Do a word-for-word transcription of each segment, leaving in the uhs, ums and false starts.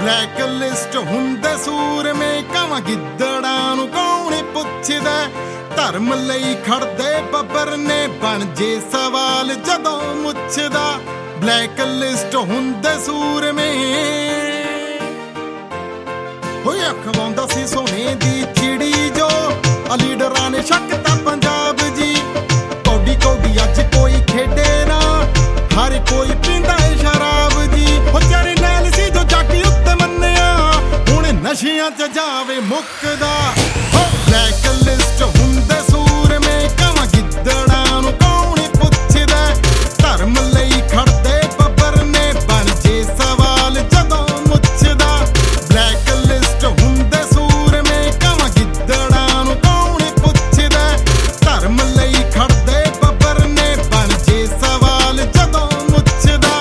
Black list ਹੁੰਦੇ ਸੂਰਮੇ ਕਾਵਾਂ ਗਿੱਦੜਾਂ ਨੂੰ ਕੌਣ ਪੁੱਛਦਾ। ਧਰਮ ਲਈ ਖੜਦੇ ਬੱਬਰ ਨੇ ਬਣ ਜੇ ਸਵਾਲ ਜਦੋਂ ਮੁੱਛਦਾ। ਬਲੈਕ ਲਿਸਟ ਹੁੰਦੇ ਸੂਰਮੇ ਹੋਏ ਅਖਵਾਉਂਦਾ ਸੀ ਸੋਨੇ ਦੀ ਚਿੜੀ ਜੋ ਆ ਲੀਡਰਾਂ ਨੇ ਸ਼ੱਕ ਤਾਂ ਪੰਜਾਬ ਜੀ। ਕੌਡੀ ਕੌਡੀ ਅੱਜ ਕੋਈ ਖੇਡੇ ਨਾ ਹਰ ਕੋਈ ਪੀਂਦਾ ਏ ਸ਼ਰਾਬ ਜੀ। ਉਹ ਜਰਨੈਲ ਸੀ ਜੋ ਜੱਟ ਉੱਤੇ ਮੰਨਿਆ ਹੁਣ ਨਸ਼ਿਆਂ 'ਚ ਜਾਵੇ ਮੁੱਕਦਾ। ਬਲੈਕ ਲਿਸਟ ਹੁੰਦੇ ਸੂਰਮੇ ਕਾਵਾਂ ਗਿੱਦੜਾਂ ਨੂੰ ਕੌਣ ਪੁੱਛਦਾ। ਧਰਮ ਲਈ ਖੜਦੇ ਬੱਬਰ ਨੇ ਬਣ ਜੇ ਸਵਾਲ ਜਦੋਂ ਮੁੱਛਦਾ। ਬਲੈਕ ਲਿਸਟ ਹੁੰਦੇ ਸੂਰਮੇ ਕਾਵਾਂ ਗਿੱਦੜਾਂ ਨੂੰ ਕੌਣ ਪੁੱਛਦਾ। ਧਰਮ ਲਈ ਖੜਦੇ ਬੱਬਰ ਨੇ ਬਣ ਜੇ ਸਵਾਲ ਜਦੋਂ ਮੁੱਛਦਾ।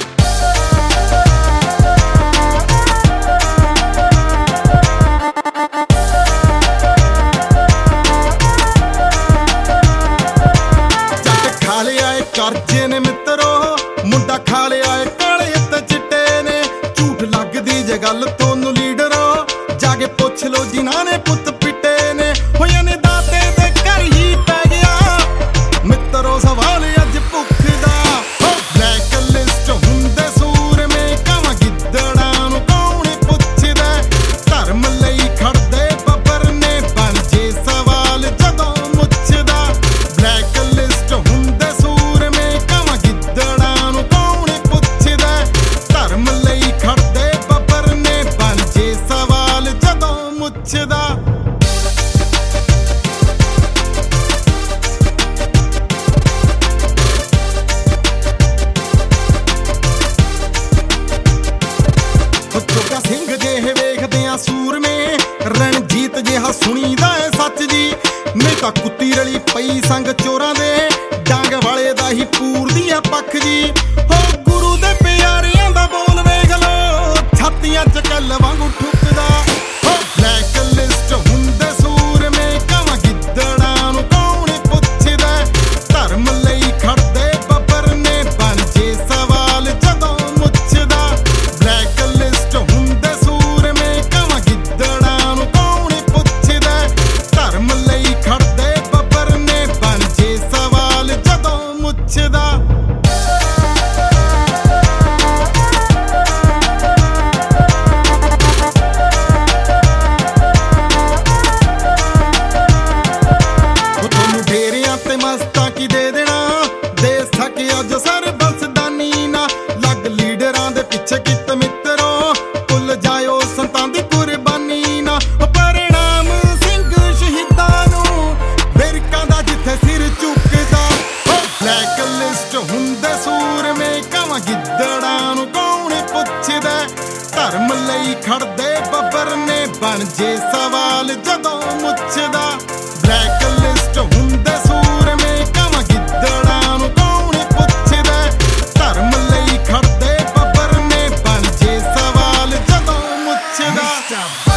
ਜੱਟ ਖਾ ਲਿਆ ਏ ਕਰਜ਼ੇ ਨੇ ਮਿੱਤਰੋ ਮੁੰਡਾ ਖਾ ਲਿਆ ਏ ਕਾਲੇ ਤੇ ਚਿੱਟੇ ਨੇ। ਝੂਠ ਲੱਗਦੀ ਜੇ ਗੱਲ ਤੁਹਾਨੂੰ ਲੀਡਰੋ ਜਾ ਕੇ ਪੁੱਛ ਲੋ ਜਿਨ੍ਹਾਂ ਨੇ ਪੁੱਤ ਪਿੱਟੇ ਨੇ। ਹੋਇਆ ਨੇ ਦਾਤੇ ਦੇ ਘਰ ਹੀ ਪੈ ਗਿਆ ਮਿੱਤਰੋ ਸਵਾਲ ਅੱਜ ਭੁੱਖ ਦਾ। ਬਲੈਕ ਲਿਸਟ ਹੁੰਦੇ ਸੂਰਮੇ ਕਾਵਾਂ ਗਿੱਦੜਾਂ ਨੂੰ ਕੌਣ ਪੁੱਛਦਾ। ਧਰਮ ਲਈ ਖੜਦੇ ਬੱਬਰ ਨੇ ਬਣ ਜੇ ਸਵਾਲ ਜਦੋਂ ਮੁੱਛਦਾ। ਬਲੈਕ ਲਿਸਟ ਹੁੰਦੇ ਸੂਰਮੇ ਕਾਵਾਂ ਗਿੱਦੜਾਂ ਨੂੰ ਕੌਣ ਪੁੱਛਦਾ। ਧਰਮ ਲਈ ਖੜਦੇ ਬੱਬਰ ਨੇ ਬਣ ਜੇ ਸਵਾਲ ਜਦੋਂ ਮੁੱਛਦਾ। ਜੋਗਾ ਸਿੰਘ ਜਿਹੇ ਵੇਖਦੇ ਆ ਸੂਰਮੇ ਰਣਜੀਤ ਜਿਹਾ ਸੁਣੀਦਾ ਏ ਸੱਚ ਜੀ। ਨਹੀਂ ਤਾਂ ਕੁੱਤੀ ਰਲੀ ਪਈ ਸੰਗ ਚੋਰਾਂ ਦੇ ਡਾਂਗ ਵਾਲੇ ਦਾ ਹੀ ਪੂਰਦੀਆਂ ਪੱਖ ਜੀ। ਹੋ ਗੁਰੂ ਦੇ ਪਿਆਰਿਆਂ ਦਾ ਬੋਲ ਵੇਖ ਲੋ ਛਾਤੀਆਂ 'ਚ ਕੱਲ ਵਾਂਗੂ ਠੁੱਕਦਾ। ਬਲੈਕ ਲਿਸਟ ਹੁੰਦੇ ਸੂਰਮੇ ਕਾਵਾਂ ਗਿੱਦੜਾਂ ਨੂੰ ਕੌਣ ਪੁੱਛਦਾ। ਧਰਮ ਲਈ ਖੜਦੇ ਬੱਬਰ ਨੇ ਬਣ ਜੇ ਸਵਾਲ ਜਦੋਂ ਮੁੱਛਦਾ। ਬਲੈਕ ਲਿਸਟ ਹੁੰਦੇ ਸੂਰਮੇ ਕਾਵਾਂ ਗਿੱਦੜਾਂ ਨੂੰ ਕੌਣ ਪੁੱਛਦਾ। ਧਰਮ ਲਈ ਖੜਦੇ ਬੱਬਰ ਨੇ ਬਣ ਜੇ ਸਵਾਲ ਜਦੋਂ ਮੁੱਛਦਾ। ਤੁਹਾਨੂੰ ਡੇਰਿਆਂ ਤੇ ਮਸਤਾਂ ਕੀ ਦੇ ਦੇਣਾ ਦੇ ਸਕੇ ਅੱਜ ਸਰ ਬਸਦਾਨੀ ਨਾ। ਲੱਗ ਲੀਡਰਾਂ ਦੇ ਪਿੱਛੇ ਕਿਤ ਮਿੱਤਰੋ ਭੁੱਲ ਜਾਇਓ ਸੰਤਾਂ ਦੀ ਕੁਰਬਾਨੀ ਨਾ। ਪਰਿਣਾਮ ਸਿੰਘ ਸ਼ਹੀਦਾਂ ਨੂੰ ਵੇਰਕਾਂ ਦਾ ਜਿੱਥੇ ਸਿਰ ਝੁਕਦਾ। ਬਲੈਕ ਲਿਸਟ ਹੁੰਦੇ ਸੂਰਮੇ ਕਾਵਾਂ ਗਿੱਦੜਾਂ ਨੂੰ ਕੌਣ ਪੁੱਛਦਾ। ਧਰਮ ਲਈ ਖੜਦੇ ਬੱਬਰ ਨੇ ਬਣ ਜੇ ਸਵਾਲ ਜਦੋਂ ਮੁੱਛਦਾ। ਬਲੈਕ ਲਿਸਟ ਹੁੰਦੇ ਸੂਰਮੇ ਕਾਵਾਂ ਗਿੱਦੜਾਂ ਨੂੰ ਕੌਣ ਪੁੱਛਦਾ। ਧਰਮ ਲਈ ਖੜਦੇ ਬੱਬਰ ਨੇ ਬਣ ਜੇ ਸਵਾਲ ਜਦੋਂ ਮੁੱਛਦਾ।